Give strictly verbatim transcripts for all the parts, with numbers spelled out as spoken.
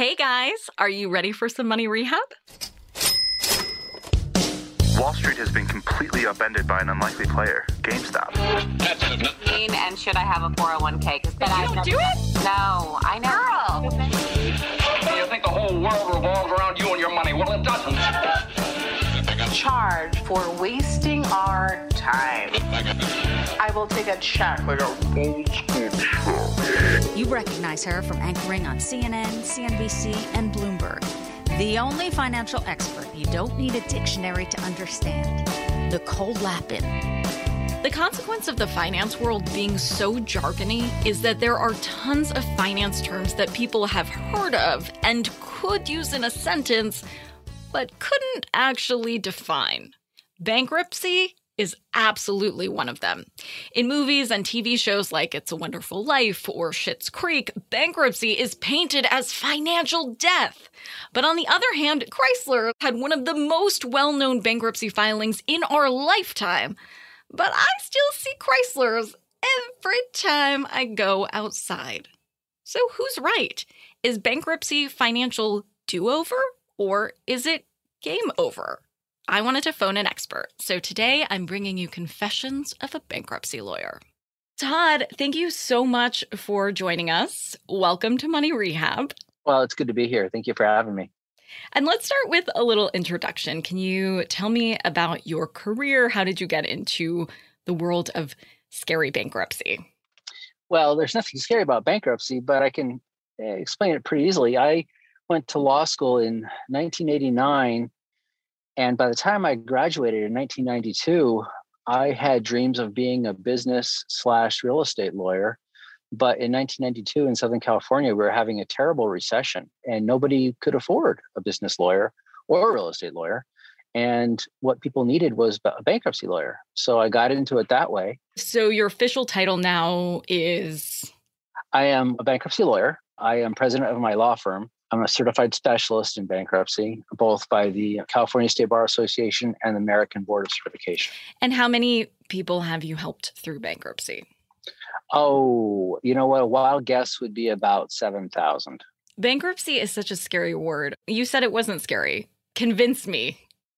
Hey guys, are you ready for some money rehab? Wall Street has been completely upended by an unlikely player, GameStop. And should I have a four oh one k? But you don't do it? No, I know. Girl! You think the whole world revolves around you and your money? Well, it doesn't. Charge for wasting our time. I will take a check like a old school check. You recognize her from anchoring on C N N, C N B C, and Bloomberg. The only financial expert you don't need a dictionary to understand. Nicole Lapin. The consequence of the finance world being so jargony is that there are tons of finance terms that people have heard of and could use in a sentence, but couldn't actually define. Bankruptcy is absolutely one of them. In movies and T V shows like It's a Wonderful Life or Schitt's Creek, bankruptcy is painted as financial death. But on the other hand, Chrysler had one of the most well-known bankruptcy filings in our lifetime. But I still see Chryslers every time I go outside. So who's right? Is bankruptcy financial do-over, or is it game over? I wanted to phone an expert, so today I'm bringing you Confessions of a Bankruptcy Lawyer. Todd, thank you so much for joining us. Welcome to Money Rehab. Well, it's good to be here. Thank you for having me. And let's start with a little introduction. Can you tell me about your career? How did you get into the world of scary bankruptcy? Well, there's nothing scary about bankruptcy, but I can uh, explain it pretty easily. I went to law school in nineteen eighty-nine, and by the time I graduated in nineteen ninety-two, I had dreams of being a business slash real estate lawyer. But in nineteen ninety-two in Southern California, we were having a terrible recession and nobody could afford a business lawyer or a real estate lawyer. And what people needed was a bankruptcy lawyer. So I got into it that way. So your official title now is? I am a bankruptcy lawyer. I am president of my law firm. I'm a certified specialist in bankruptcy, both by the California State Bar Association and the American Board of Certification. And how many people have you helped through bankruptcy? Oh, you know what? A wild guess would be about seven thousand. Bankruptcy is such a scary word. You said it wasn't scary. Convince me.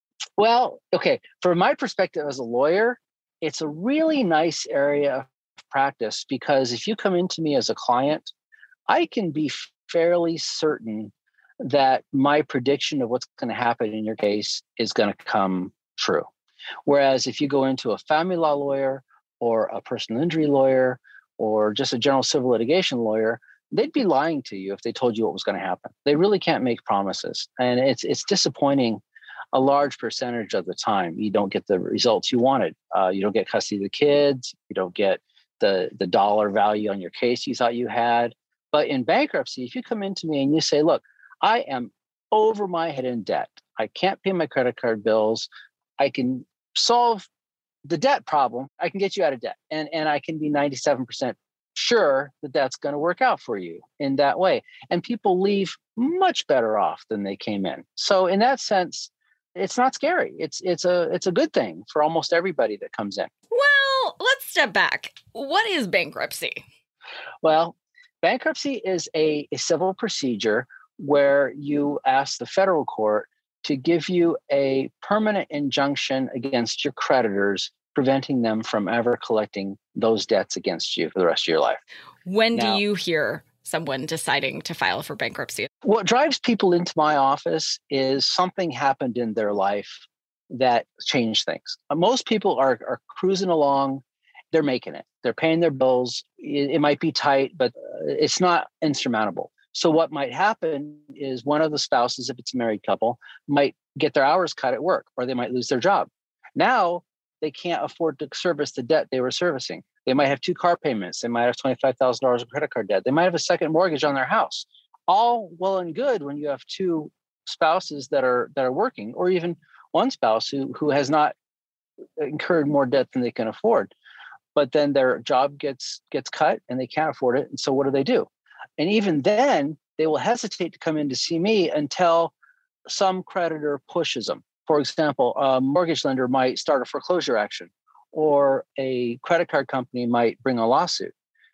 Well, okay. From my perspective as a lawyer, it's a really nice area of practice because if you come into me as a client, I can be fairly certain that my prediction of what's going to happen in your case is going to come true. Whereas if you go into a family law lawyer or a personal injury lawyer or just a general civil litigation lawyer, they'd be lying to you if they told you what was going to happen. They really can't make promises. And it's it's disappointing a large percentage of the time. You don't get the results you wanted. Uh, you don't get custody of the kids. You don't get the, the dollar value on your case you thought you had. But in bankruptcy, if you come into me and you say, look, I am over my head in debt. I can't pay my credit card bills. I can solve the debt problem. I can get you out of debt. And, and I can be ninety-seven percent sure that that's going to work out for you in that way. And people leave much better off than they came in. So in that sense, it's not scary. It's it's a it's a good thing for almost everybody that comes in. Well, let's step back. What is bankruptcy? Well, bankruptcy is a, a civil procedure where you ask the federal court to give you a permanent injunction against your creditors, preventing them from ever collecting those debts against you for the rest of your life. When Now, do you hear someone deciding to file for bankruptcy? What drives people into my office is something happened in their life that changed things. Most people are, are cruising along. They're making it. They're paying their bills. It, it might be tight, but it's not insurmountable. So what might happen is one of the spouses, if it's a married couple, might get their hours cut at work, or they might lose their job. Now they can't afford to service the debt they were servicing. They might have two car payments. They might have twenty-five thousand dollars of credit card debt. They might have a second mortgage on their house. All well and good when you have two spouses that are that are working, or even one spouse who who has not incurred more debt than they can afford. But then their job gets gets cut and they can't afford it. And so what do they do? And even then, they will hesitate to come in to see me until some creditor pushes them. For example, a mortgage lender might start a foreclosure action, or a credit card company might bring a lawsuit.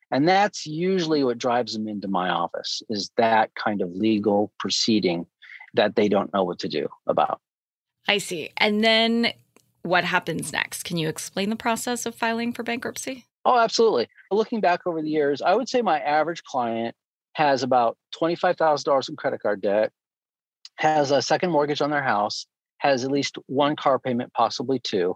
And that's usually what drives them into my office, is that kind of legal proceeding that they don't know what to do about. I see. And then what happens next? Can you explain the process of filing for bankruptcy? Oh, absolutely. Looking back over the years, I would say my average client has about twenty-five thousand dollars in credit card debt, has a second mortgage on their house, has at least one car payment, possibly two.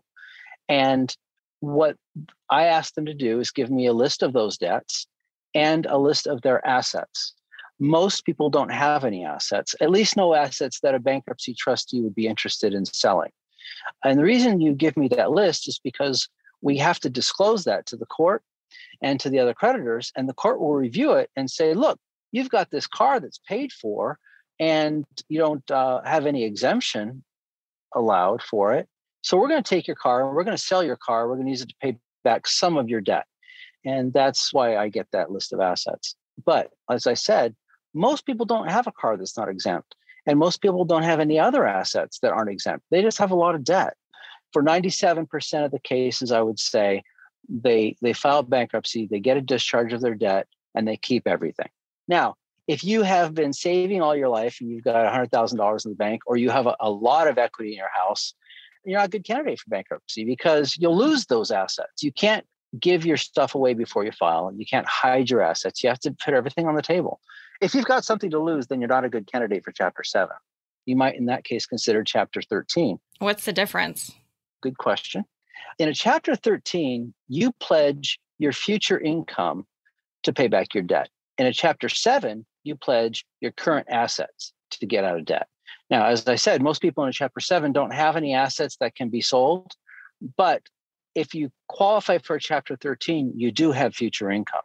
And what I ask them to do is give me a list of those debts and a list of their assets. Most people don't have any assets, at least no assets that a bankruptcy trustee would be interested in selling. And the reason you give me that list is because we have to disclose that to the court and to the other creditors, and the court will review it and say, look, you've got this car that's paid for and you don't uh, have any exemption allowed for it. So we're going to take your car and we're going to sell your car. We're going to use it to pay back some of your debt. And that's why I get that list of assets. But as I said, most people don't have a car that's not exempt. And most people don't have any other assets that aren't exempt. They just have a lot of debt. For ninety-seven percent of the cases, I would say they they file bankruptcy, they get a discharge of their debt, and they keep everything. Now, if you have been saving all your life and you've got one hundred thousand dollars in the bank, or you have a, a lot of equity in your house, you're not a good candidate for bankruptcy because you'll lose those assets. You can't give your stuff away before you file, and you can't hide your assets. You have to put everything on the table. If you've got something to lose, then you're not a good candidate for Chapter seven. You might, in that case, consider Chapter thirteen. What's the difference? Good question. In a Chapter thirteen, you pledge your future income to pay back your debt. In a Chapter seven, you pledge your current assets to get out of debt. Now, as I said, most people in a Chapter seven don't have any assets that can be sold. But if you qualify for a Chapter thirteen, you do have future income.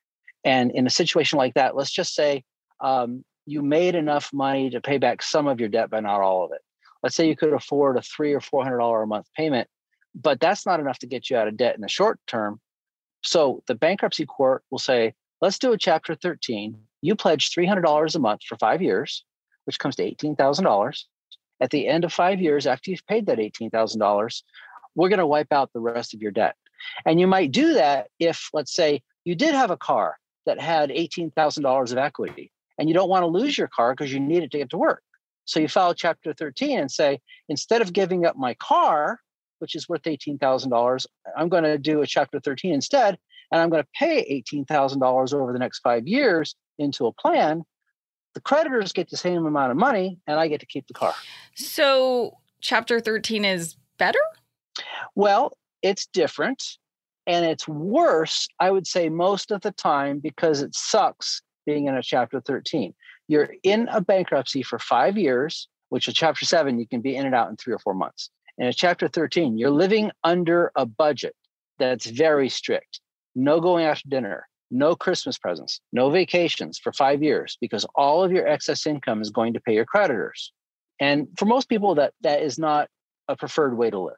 And in a situation like that, let's just say um, you made enough money to pay back some of your debt, but not all of it. Let's say you could afford a three or four hundred dollars a month payment, but that's not enough to get you out of debt in the short term. So the bankruptcy court will say, let's do a Chapter thirteen. You pledge three hundred dollars a month for five years, which comes to eighteen thousand dollars. At the end of five years, after you've paid that eighteen thousand dollars, we're going to wipe out the rest of your debt. And you might do that if, let's say, you did have a car that had eighteen thousand dollars of equity, and you don't want to lose your car because you need it to get to work. So you file Chapter thirteen and say, instead of giving up my car, which is worth eighteen thousand dollars, I'm going to do a Chapter thirteen instead, and I'm going to pay eighteen thousand dollars over the next five years into a plan. The creditors get the same amount of money, and I get to keep the car. So Chapter thirteen is better? Well, it's different, and it's worse, I would say, most of the time, because it sucks being in a Chapter thirteen. You're in a bankruptcy for five years, which a Chapter seven, you can be in and out in three or four months. In a Chapter thirteen, you're living under a budget that's very strict. No going out to dinner, no Christmas presents, no vacations for five years, because all of your excess income is going to pay your creditors. And for most people, that that is not a preferred way to live.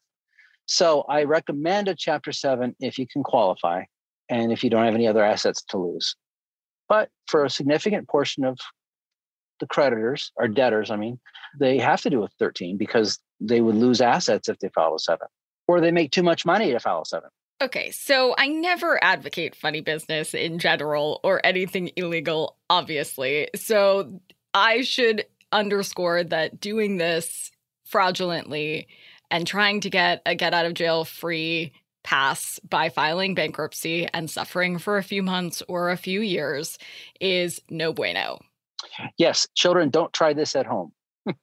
So I recommend a Chapter seven if you can qualify and if you don't have any other assets to lose. But for a significant portion of the creditors, or debtors, I mean, they have to do a thirteen because they would lose assets if they file a seven, or they make too much money to file a seven. Okay, so I never advocate funny business in general or anything illegal, obviously. So I should underscore that doing this fraudulently and trying to get a get out of jail free pass by filing bankruptcy and suffering for a few months or a few years is no bueno. Yes, children, don't try this at home.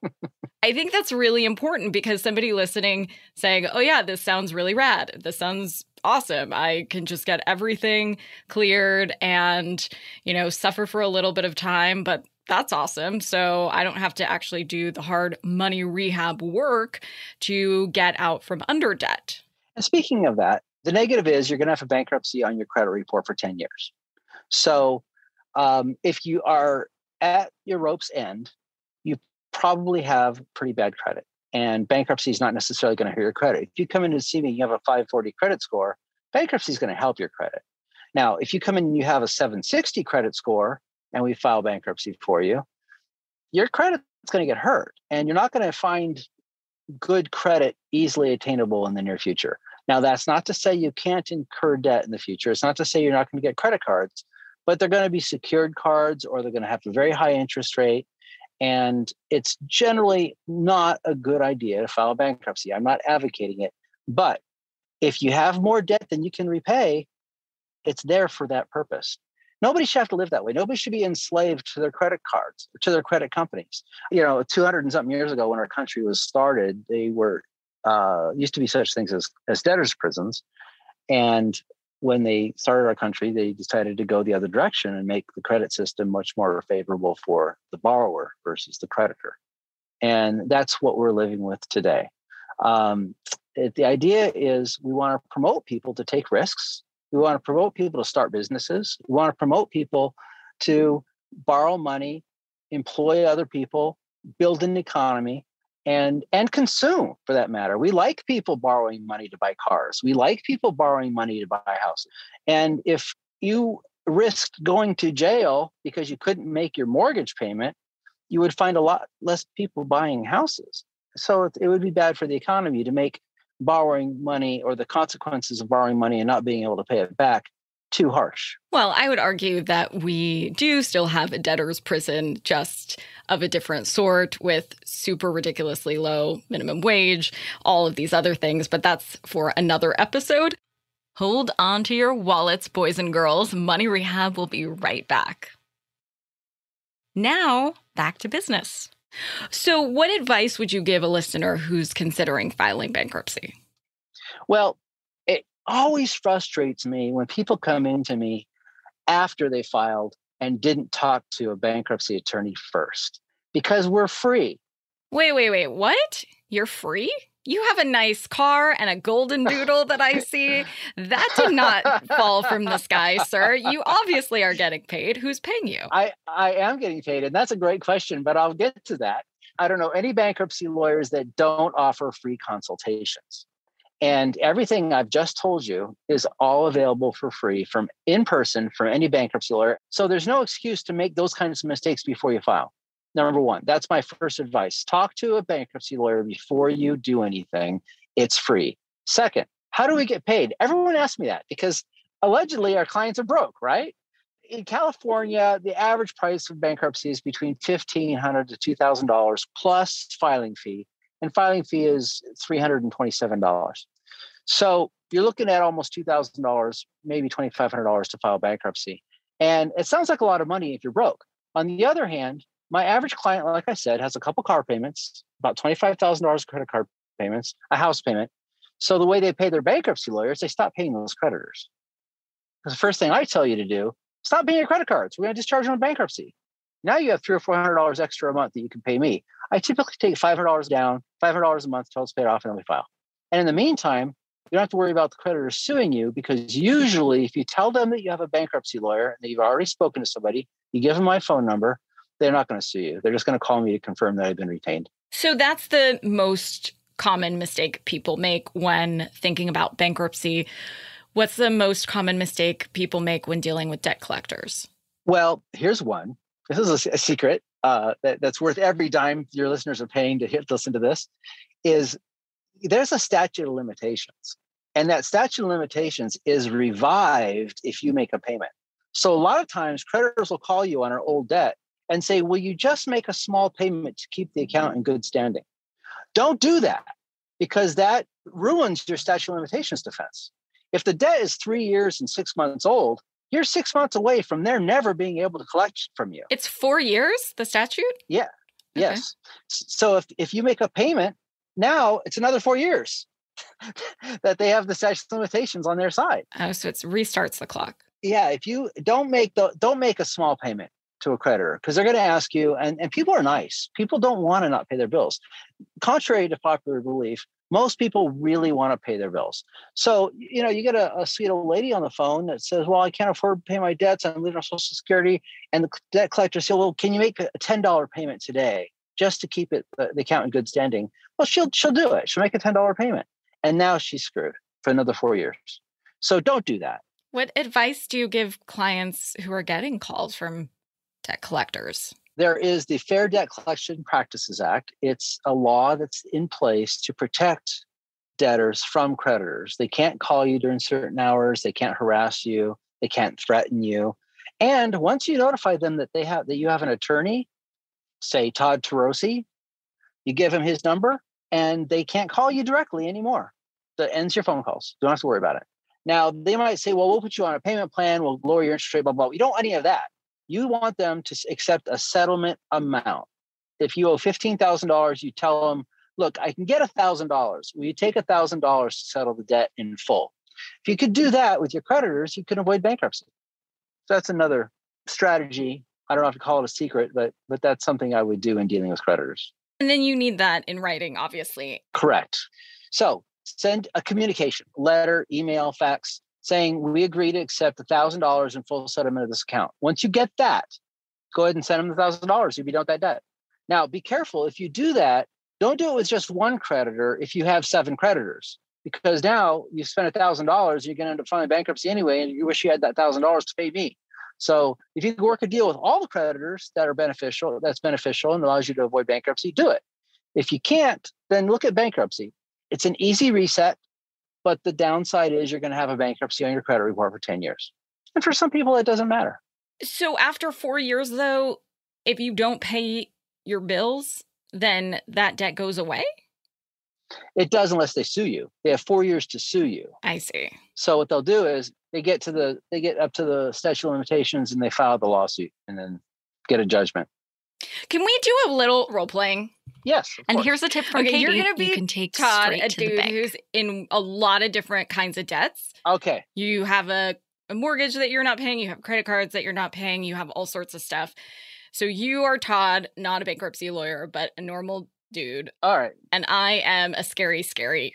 I think that's really important because somebody listening saying, oh yeah, this sounds really rad. This sounds awesome. I can just get everything cleared and, you know, suffer for a little bit of time, but that's awesome. So I don't have to actually do the hard money rehab work to get out from under debt. And speaking of that, the negative is you're going to have a bankruptcy on your credit report for ten years. So um, if you are at your rope's end, you probably have pretty bad credit. And bankruptcy is not necessarily going to hurt your credit. If you come in to see me, you have a five forty credit score, bankruptcy is going to help your credit. Now, if you come in and you have a seven sixty credit score and we file bankruptcy for you, your credit is going to get hurt. And you're not going to find good credit easily attainable in the near future. Now, that's not to say you can't incur debt in the future. It's not to say you're not going to get credit cards, but they're going to be secured cards or they're going to have a very high interest rate. And it's generally not a good idea to file bankruptcy. I'm not advocating it. But if you have more debt than you can repay, it's there for that purpose. Nobody should have to live that way. Nobody should be enslaved to their credit cards, to their credit companies. You know, two hundred and something years ago when our country was started, they were, uh, used to be such things as, as debtors' prisons. And when they started our country, they decided to go the other direction and make the credit system much more favorable for the borrower versus the creditor. And that's what we're living with today. Um, it, the idea is we want to promote people to take risks. We want to promote people to start businesses. We want to promote people to borrow money, employ other people, build an economy, and and consume, for that matter. We like people borrowing money to buy cars. We like people borrowing money to buy houses. And if you risked going to jail because you couldn't make your mortgage payment, you would find a lot less people buying houses. So it, it would be bad for the economy to make borrowing money or the consequences of borrowing money and not being able to pay it back too harsh. Well, I would argue that we do still have a debtor's prison, just of a different sort, with super ridiculously low minimum wage, all of these other things, but that's for another episode. Hold on to your wallets, boys and girls. Money Rehab will be right back. Now, back to business. So what advice would you give a listener who's considering filing bankruptcy? Well, it always frustrates me when people come into me after they filed and didn't talk to a bankruptcy attorney first, because we're free. Wait, wait, wait, what? You're free? You have a nice car and a golden doodle that I see. That did not fall from the sky, sir. You obviously are getting paid. Who's paying you? I, I am getting paid, and that's a great question, but I'll get to that. I don't know any bankruptcy lawyers that don't offer free consultations. And everything I've just told you is all available for free from in person from any bankruptcy lawyer. So there's no excuse to make those kinds of mistakes before you file. Number one, that's my first advice. Talk to a bankruptcy lawyer before you do anything. It's free. Second, how do we get paid? Everyone asks me that because allegedly our clients are broke, right? In California, the average price of bankruptcy is between fifteen hundred dollars to two thousand dollars plus filing fee. And filing fee is three hundred twenty-seven dollars. So you're looking at almost two thousand dollars, maybe twenty-five hundred dollars to file bankruptcy. And it sounds like a lot of money if you're broke. On the other hand, my average client, like I said, has a couple car payments, about twenty-five thousand dollars credit card payments, a house payment. So the way they pay their bankruptcy lawyers, they stop paying those creditors. Because the first thing I tell you to do, stop paying your credit cards. We're going to discharge them on bankruptcy. Now you have three or four hundred dollars extra a month that you can pay me. I typically take five hundred dollars down, five hundred dollars a month until it's paid off, and then we file. And in the meantime, you don't have to worry about the creditor suing you, because usually if you tell them that you have a bankruptcy lawyer and that you've already spoken to somebody, you give them my phone number, they're not going to sue you. They're just going to call me to confirm that I've been retained. So that's the most common mistake people make when thinking about bankruptcy. What's the most common mistake people make when dealing with debt collectors? Well, here's one. This is a, a secret uh, that, that's worth every dime your listeners are paying to hit, listen to this, is there's a statute of limitations. And that statute of limitations is revived if you make a payment. So a lot of times creditors will call you on an old debt and say, will you just make a small payment to keep the account in good standing? Don't do that, because that ruins your statute of limitations defense. If the debt is three years and six months old, you're six months away from their never being able to collect from you. It's four years, the statute? Yeah. Okay. Yes. So if, if you make a payment, now it's another four years that they have the statute of limitations on their side. Oh, so it restarts the clock. Yeah. If you don't make the don't make a small payment to a creditor, because they're going to ask you, and, and people are nice. People don't want to not pay their bills. Contrary to popular belief, most people really want to pay their bills. So, you know, you get a, a sweet old lady on the phone that says, well, I can't afford to pay my debts. I'm living on Social Security. And the debt collector says, well, can you make a ten dollars payment today just to keep it uh, the account in good standing? Well, she'll she'll do it. She'll make a ten dollars payment. And now she's screwed for another four years. So don't do that. What advice do you give clients who are getting calls from debt collectors? There is the Fair Debt Collection Practices Act. It's a law that's in place to protect debtors from creditors. They can't call you during certain hours. They can't harass you. They can't threaten you. And once you notify them that they have that you have an attorney, say Todd Tarosi, you give him his number, and they can't call you directly anymore. That ends your phone calls. Don't have to worry about it. Now, they might say, well, we'll put you on a payment plan. We'll lower your interest rate, blah, blah. You don't want any of that. You want them to accept a settlement amount. If you owe fifteen thousand dollars, you tell them, look, I can get one thousand dollars. Will you take one thousand dollars to settle the debt in full? If you could do that with your creditors, you can avoid bankruptcy. So that's another strategy. I don't know if to call it a secret, but but that's something I would do in dealing with creditors. And then you need that in writing, obviously. Correct. So send a communication, letter, email, fax, saying we agree to accept one thousand dollars in full settlement of this account. Once you get that, go ahead and send them the one thousand dollars. You'll be done with that debt. Now, be careful. If you do that, don't do it with just one creditor if you have seven creditors, because now you spent one thousand dollars, you're going to end up filing bankruptcy anyway, and you wish you had that one thousand dollars to pay me. So if you can work a deal with all the creditors that are beneficial, that's beneficial and allows you to avoid bankruptcy, do it. If you can't, then look at bankruptcy. It's an easy reset, but the downside is you're going to have a bankruptcy on your credit report for ten years. And for some people, it doesn't matter. So after four years, though, if you don't pay your bills, then that debt goes away? It does unless they sue you. They have four years to sue you. I see. So what they'll do is they get to the they get up to the statute of limitations and they file the lawsuit and then get a judgment. Can we do a little role playing? Yes. And course. here's a tip from Okay, Katie. you're gonna be you can take Todd, straight a to the dude bank. who's in a lot of different kinds of debts. Okay. You have a, a mortgage that you're not paying. You have credit cards that you're not paying. You have all sorts of stuff. So you are Todd, not a bankruptcy lawyer, but a normal dude. All right. And I am a scary, scary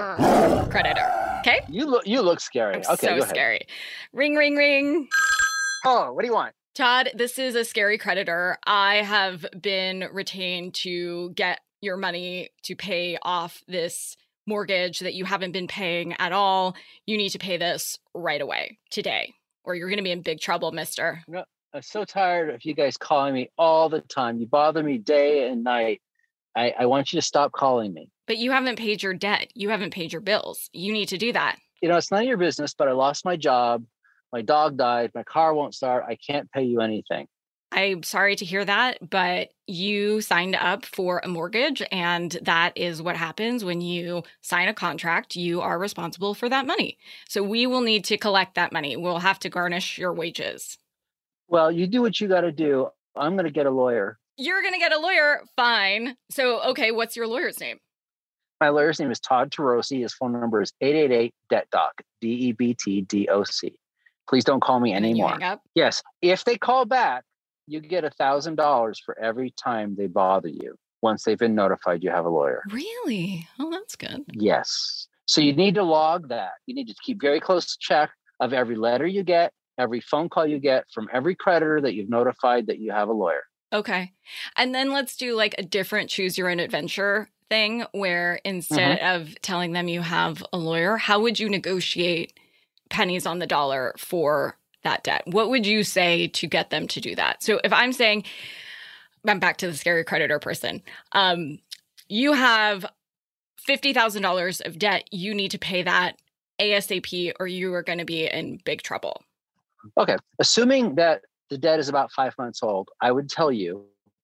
creditor. Okay? You look you look scary. I'm okay. so go ahead. scary. Ring, ring, ring. Oh, what do you want? Todd, this is a scary creditor. I have been retained to get your money to pay off this mortgage that you haven't been paying at all. You need to pay this right away, today, or you're going to be in big trouble, mister. No, I'm so tired of you guys calling me all the time. You bother me day and night. I, I want you to stop calling me. But you haven't paid your debt. You haven't paid your bills. You need to do that. You know, it's none of your business, but I lost my job. My dog died. My car won't start. I can't pay you anything. I'm sorry to hear that, but you signed up for a mortgage, and that is what happens when you sign a contract. You are responsible for that money. So we will need to collect that money. We'll have to garnish your wages. Well, you do what you got to do. I'm going to get a lawyer. You're going to get a lawyer? Fine. So, okay, what's your lawyer's name? My lawyer's name is Todd Tarosi. His phone number is eight eight eight, D E B T D O C, D E B T D O C. Please don't call me And then you anymore. hang up? Yes. If they call back, you get one thousand dollars for every time they bother you once they've been notified you have a lawyer. Really? Oh, that's good. Yes. So you need to log that. You need to keep very close check of every letter you get, every phone call you get from every creditor that you've notified that you have a lawyer. Okay. And then let's do like a different choose your own adventure thing where instead mm-hmm. of telling them you have a lawyer, how would you negotiate pennies on the dollar for that debt? What would you say to get them to do that? So if I'm saying, I'm back to the scary creditor person, um, you have fifty thousand dollars of debt, you need to pay that ASAP or you are going to be in big trouble. Okay. Assuming that the debt is about five months old, I would tell you,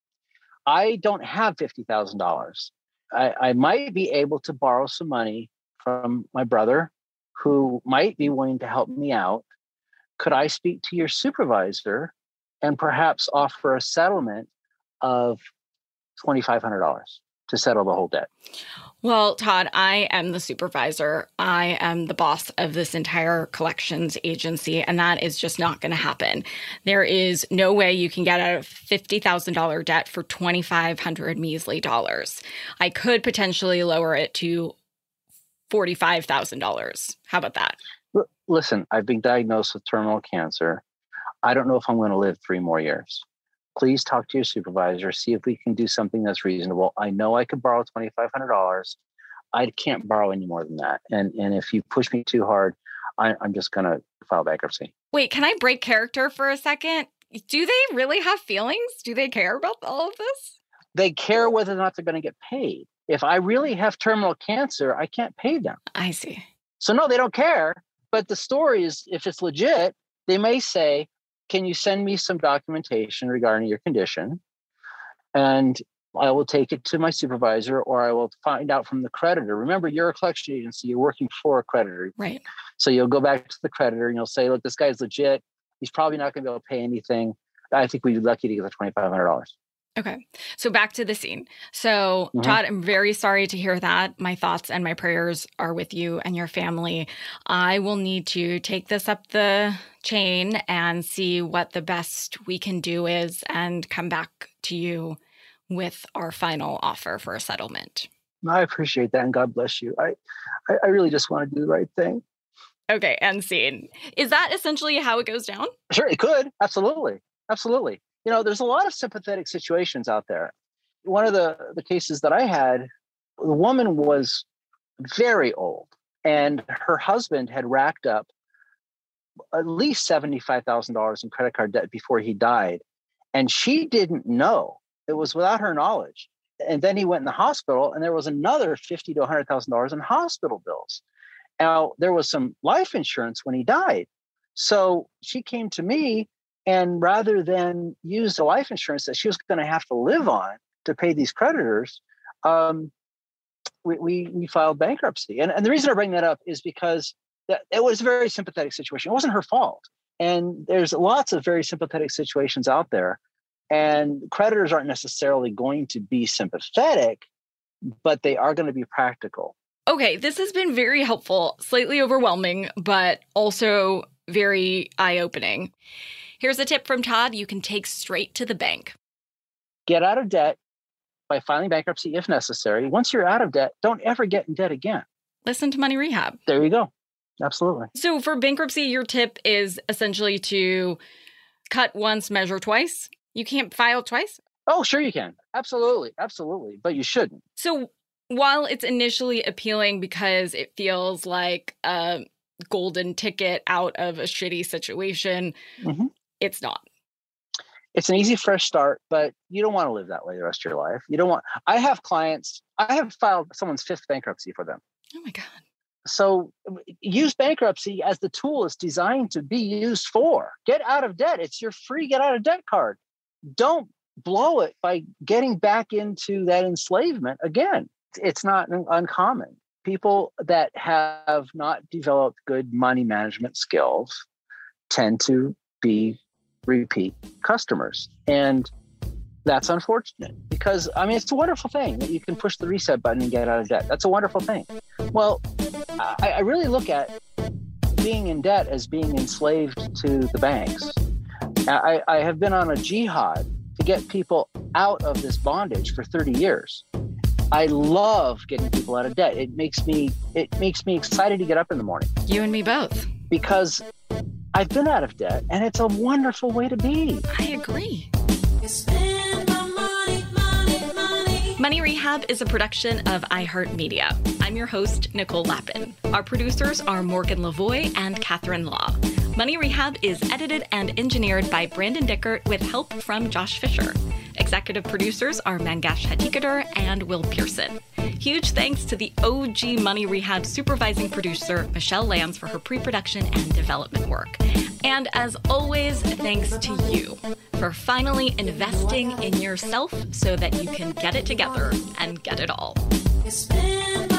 I don't have fifty thousand dollars. I, I might be able to borrow some money from my brother who might be willing to help me out. Could I speak to your supervisor and perhaps offer a settlement of twenty-five hundred dollars to settle the whole debt? Well, Todd, I am the supervisor. I am the boss of this entire collections agency, and that is just not going to happen. There is no way you can get out of fifty thousand dollars debt for twenty-five hundred measly dollars. I could potentially lower it to forty-five thousand dollars. How about that? Listen, I've been diagnosed with terminal cancer. I don't know if I'm going to live three more years. Please talk to your supervisor, see if we can do something that's reasonable. I know I could borrow twenty-five hundred dollars. I can't borrow any more than that. And and if you push me too hard, I, I'm just going to file bankruptcy. Wait, can I break character for a second? Do they really have feelings? Do they care about all of this? They care whether or not they're going to get paid. if I really have terminal cancer, I can't pay them. I see. So no, they don't care. But the story is, if it's legit, they may say, can you send me some documentation regarding your condition? And I will take it to my supervisor, or I will find out from the creditor. Remember, you're a collection agency. You're working for a creditor. Right. So you'll go back to the creditor and you'll say, look, this guy's legit. He's probably not going to be able to pay anything. I think we'd be lucky to get the twenty-five hundred dollars. Okay. So back to the scene. So mm-hmm. Todd, I'm very sorry to hear that. My thoughts and my prayers are with you and your family. I will need to take this up the chain and see what the best we can do is and come back to you with our final offer for a settlement. I appreciate that, and God bless you. I, I, I really just want to do the right thing. Okay, end scene. Is that essentially how it goes down? Sure, it could. Absolutely. Absolutely. You know, there's a lot of sympathetic situations out there. One of the, the cases that I had, the woman was very old, and her husband had racked up at least seventy-five thousand dollars in credit card debt before he died. And she didn't know. It was without her knowledge. And then he went in the hospital, and there was another fifty thousand to one hundred thousand dollars in hospital bills. Now, there was some life insurance when he died. So she came to me, and rather than use the life insurance that she was going to have to live on to pay these creditors, um, we, we we filed bankruptcy. And, and the reason I bring that up is because that, it was a very sympathetic situation. It wasn't her fault. And there's lots of very sympathetic situations out there. And creditors aren't necessarily going to be sympathetic, but they are going to be practical. Okay, this has been very helpful, slightly overwhelming, but also very eye-opening. Here's a tip from Todd you can take straight to the bank. Get out of debt by filing bankruptcy if necessary. Once you're out of debt, don't ever get in debt again. Listen to Money Rehab. There you go. Absolutely. So for bankruptcy, your tip is essentially to cut once, measure twice. You can't file twice? Oh, sure you can. Absolutely. Absolutely. But you shouldn't. So while it's initially appealing because it feels like a golden ticket out of a shitty situation, mm-hmm. it's not. It's an easy, fresh start, but you don't want to live that way the rest of your life. You don't want, I have clients, I have filed someone's fifth bankruptcy for them. Oh my God. So use bankruptcy as the tool it's designed to be used for. Get out of debt. It's your free get out of debt card. Don't blow it by getting back into that enslavement again. It's not uncommon. People that have not developed good money management skills tend to be repeat customers. And that's unfortunate because, I mean, it's a wonderful thing that you can push the reset button and get out of debt. That's a wonderful thing. Well, I, I really look at being in debt as being enslaved to the banks. I, I have been on a jihad to get people out of this bondage for thirty years. I love getting people out of debt. It makes me it makes me excited to get up in the morning. You and me both. Because I've been out of debt, and it's a wonderful way to be. I agree. Money Rehab is a production of iHeartMedia. I'm your host, Nicole Lappin. Our producers are Morgan Lavoie and Catherine Law. Money Rehab is edited and engineered by Brandon Dickert with help from Josh Fisher. Executive producers are Mangesh Hattikudur and Will Pearson. Huge thanks to the O G Money Rehab supervising producer, Michelle Lands, for her pre-production and development work. And as always, thanks to you for finally investing in yourself so that you can get it together and get it all.